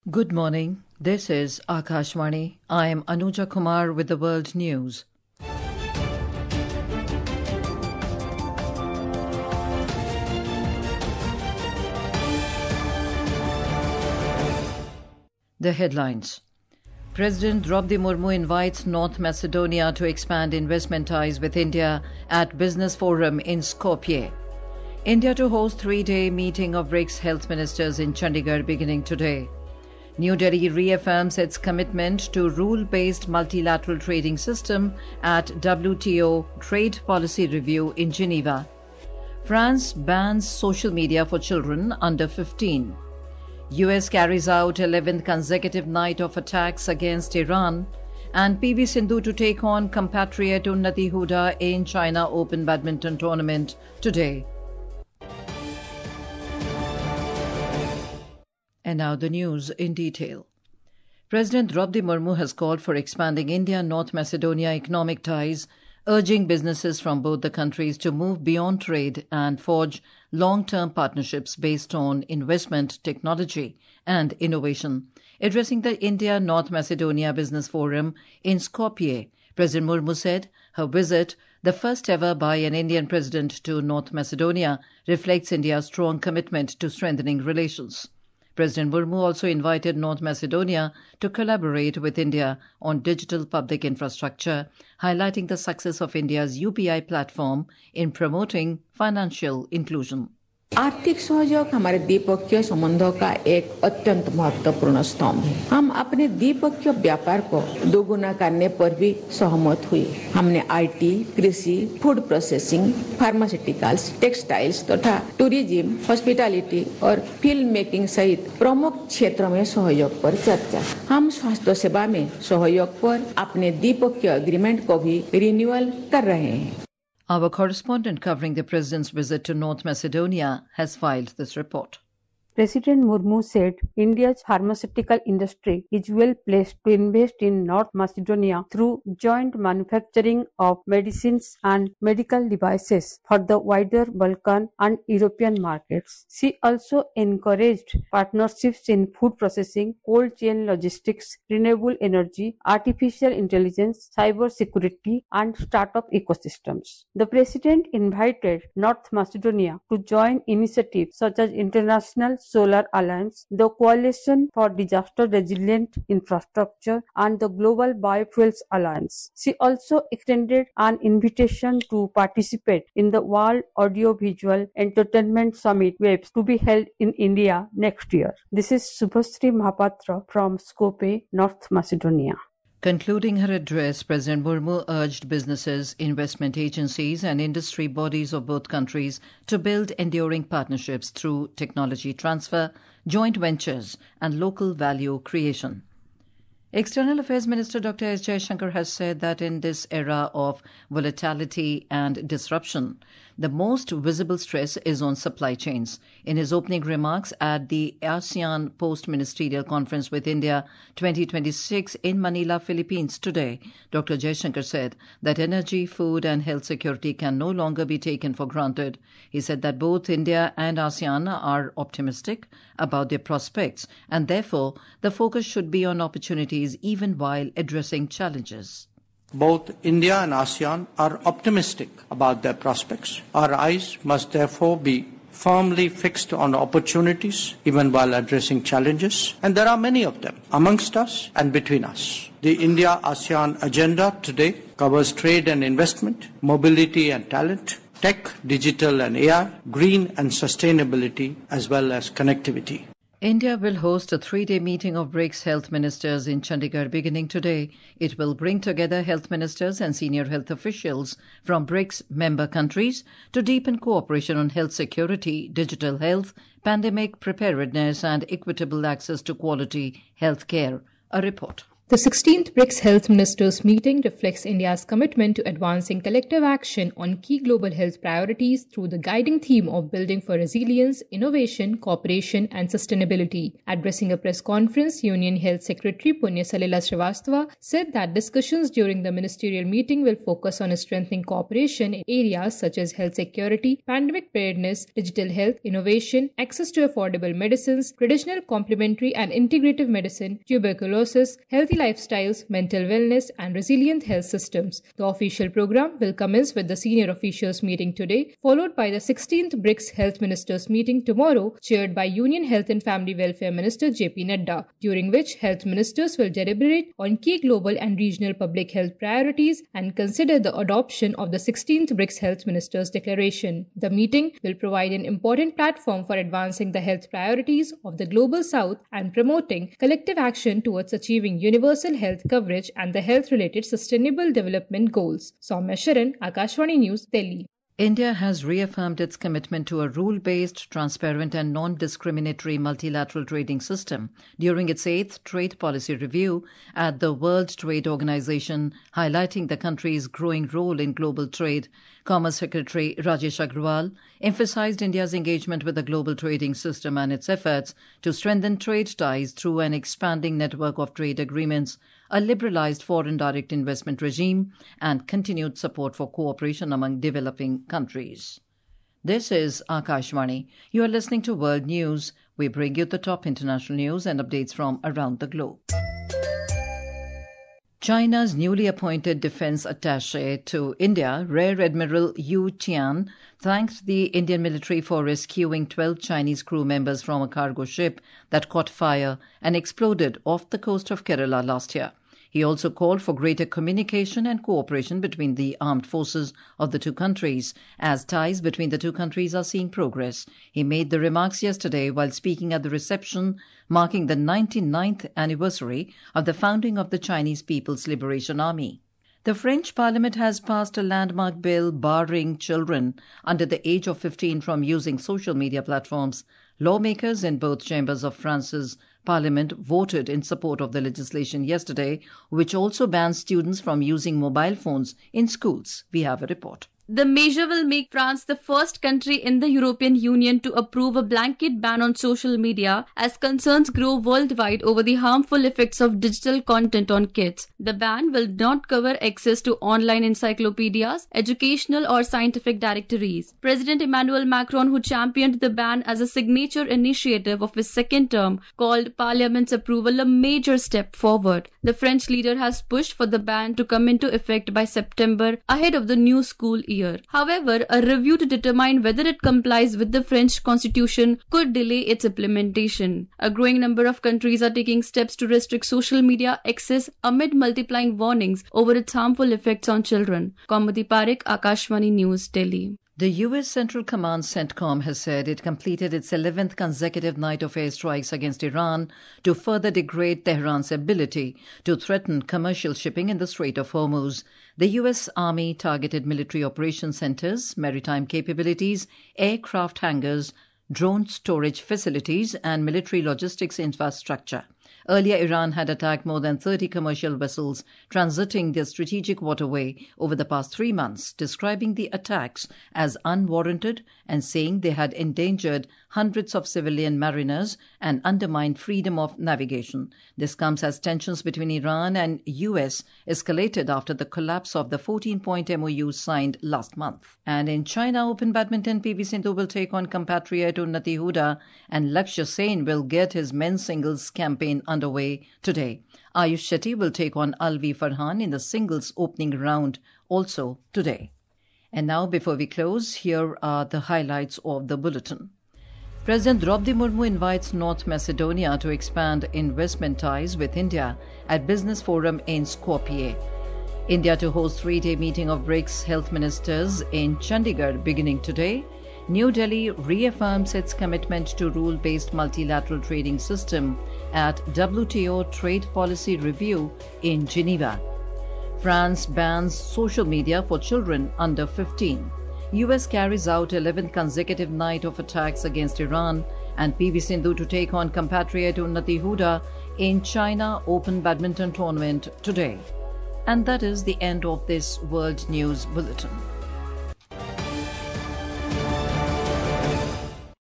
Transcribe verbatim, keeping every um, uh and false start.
Good morning. This is Akashvani. I am Anuja Kumar with the World News. The headlines. President Draupadi Murmu invites North Macedonia to expand investment ties with India at Business Forum in Skopje. India to host three-day meeting of BRICS health ministers in Chandigarh beginning today. New Delhi reaffirms its commitment to rule-based multilateral trading system at W T O Trade Policy Review in Geneva. France bans social media for children under fifteen. U S carries out eleventh consecutive night of attacks against Iran, and P V Sindhu to take on compatriot Unnati Huda in China Open Badminton Tournament today. And now the news in detail. President Draupadi Murmu has called for expanding India-North Macedonia economic ties, urging businesses from both the countries to move beyond trade and forge long-term partnerships based on investment, technology and innovation. Addressing the India-North Macedonia Business Forum in Skopje, President Murmu said her visit, the first ever by an Indian president to North Macedonia, reflects India's strong commitment to strengthening relations. President Murmu also invited North Macedonia to collaborate with India on digital public infrastructure, highlighting the success of India's U P I platform in promoting financial inclusion. आर्थिक सहयोग हमारे द्विपक्षीय संबंधों का एक अत्यंत महत्वपूर्ण स्तंभ है। हम अपने द्विपक्षीय व्यापार को दोगुना करने पर भी सहमत हुए। हमने आईटी, कृषि, फूड प्रोसेसिंग, फार्मास्यूटिकल्स, टेक्सटाइल्स तथा टूरिज्म, हॉस्पिटैलिटी और फिल्म मेकिंग सहित प्रमुख क्षेत्रों में सहयोग पर चर्चा। हम स्वास्थ्य सेवा में सहयोग पर अपने द्विपक्षीय एग्रीमेंट को भी रिन्यूअल कर रहे हैं। Our correspondent covering the President's visit to North Macedonia has filed this report. President Murmu said India's pharmaceutical industry is well placed to invest in North Macedonia through joint manufacturing of medicines and medical devices for the wider Balkan and European markets. She also encouraged partnerships in food processing, cold chain logistics, renewable energy, artificial intelligence, cyber security, and startup ecosystems. The President invited North Macedonia to join initiatives such as International Solar Alliance, the Coalition for Disaster Resilient Infrastructure, and the Global Biofuels Alliance. She also extended an invitation to participate in the World Audiovisual Entertainment Summit WAVES to be held in India next year. This is Subhasri Mahapatra from Skopje, North Macedonia. Concluding her address, President Murmu urged businesses, investment agencies and industry bodies of both countries to build enduring partnerships through technology transfer, joint ventures and local value creation. External Affairs Minister Doctor S. Jaishankar has said that in this era of volatility and disruption, the most visible stress is on supply chains. In his opening remarks at the ASEAN Post-Ministerial Conference with India twenty twenty-six in Manila, Philippines today, Doctor Jaishankar said that energy, food and health security can no longer be taken for granted. He said that both India and ASEAN are optimistic about their prospects and therefore the focus should be on opportunities even while addressing challenges. Both India and ASEAN are optimistic about their prospects. Our eyes must therefore be firmly fixed on opportunities even while addressing challenges, and there are many of them amongst us and between us. The India-ASEAN agenda today covers trade and investment, mobility and talent, tech, digital and A I, green and sustainability, as well as connectivity. India will host a three-day meeting of BRICS health ministers in Chandigarh beginning today. It will bring together health ministers and senior health officials from BRICS member countries to deepen cooperation on health security, digital health, pandemic preparedness and equitable access to quality health care. A report. The sixteenth BRICS Health Ministers meeting reflects India's commitment to advancing collective action on key global health priorities through the guiding theme of building for resilience, innovation, cooperation and sustainability. Addressing a press conference, Union Health Secretary Punya Salila Srivastava said that discussions during the ministerial meeting will focus on strengthening cooperation in areas such as health security, pandemic preparedness, digital health, innovation, access to affordable medicines, traditional, complementary and integrative medicine, tuberculosis, healthy lifestyles, mental wellness and resilient health systems. The official program will commence with the senior officials meeting today, followed by the sixteenth BRICS Health Ministers meeting tomorrow, chaired by Union Health and Family Welfare Minister J P Nadda, during which health ministers will deliberate on key global and regional public health priorities and consider the adoption of the sixteenth BRICS Health Ministers Declaration. The meeting will provide an important platform for advancing the health priorities of the Global South and promoting collective action towards achieving universal Universal health coverage and the health-related sustainable development goals. Soumya Sharan, Akashvani News, Delhi. India has reaffirmed its commitment to a rule-based, transparent and non-discriminatory multilateral trading system during its eighth trade policy review at the World Trade Organization, highlighting the country's growing role in global trade. Commerce Secretary Rajesh Agrawal emphasized India's engagement with the global trading system and its efforts to strengthen trade ties through an expanding network of trade agreements, a liberalized foreign direct investment regime, and continued support for cooperation among developing countries. This is Akashvani. You are listening to World News. We bring you the top international news and updates from around the globe. China's newly appointed defense attaché to India, Rear Admiral Yu Tian, thanked the Indian military for rescuing twelve Chinese crew members from a cargo ship that caught fire and exploded off the coast of Kerala last year. He also called for greater communication and cooperation between the armed forces of the two countries, as ties between the two countries are seeing progress. He made the remarks yesterday while speaking at the reception marking the ninety-ninth anniversary of the founding of the Chinese People's Liberation Army. The French Parliament has passed a landmark bill barring children under the age of fifteen from using social media platforms. Lawmakers in both chambers of France's Parliament voted in support of the legislation yesterday, which also bans students from using mobile phones in schools. We have a report. The measure will make France the first country in the European Union to approve a blanket ban on social media as concerns grow worldwide over the harmful effects of digital content on kids. The ban will not cover access to online encyclopedias, educational or scientific directories. President Emmanuel Macron, who championed the ban as a signature initiative of his second term, called Parliament's approval a major step forward. The French leader has pushed for the ban to come into effect by September ahead of the new school year. However, a review to determine whether it complies with the French constitution could delay its implementation. A growing number of countries are taking steps to restrict social media access amid multiplying warnings over its harmful effects on children. Kaumudi Parekh, Akashvani News, Delhi. The U S Central Command CENTCOM has said it completed its eleventh consecutive night of airstrikes against Iran to further degrade Tehran's ability to threaten commercial shipping in the Strait of Hormuz. The U S Army targeted military operation centers, maritime capabilities, aircraft hangars, drone storage facilities, and military logistics infrastructure. Earlier, Iran had attacked more than thirty commercial vessels transiting their strategic waterway over the past three months, describing the attacks as unwarranted and saying they had endangered hundreds of civilian mariners and undermined freedom of navigation. This comes as tensions between Iran and U S escalated after the collapse of the fourteen-point M O U signed last month. And in China Open Badminton, P V Sindhu will take on compatriot Unnati Huda, and Lakshya Sen will get his men's singles campaign underway today. Ayush Shetty will take on Alvi Farhan in the singles opening round also today. And now, before we close, here are the highlights of the bulletin. President Draupadi Murmu invites North Macedonia to expand investment ties with India at Business Forum in Skopje. India to host three-day meeting of BRICS health ministers in Chandigarh beginning today. New Delhi reaffirms its commitment to rule-based multilateral trading system at W T O Trade Policy Review in Geneva. France bans social media for children under fifteen. U S carries out eleventh consecutive night of attacks against Iran, and P V Sindhu to take on compatriot Unnati Huda in China Open Badminton Tournament today. And that is the end of this World News Bulletin.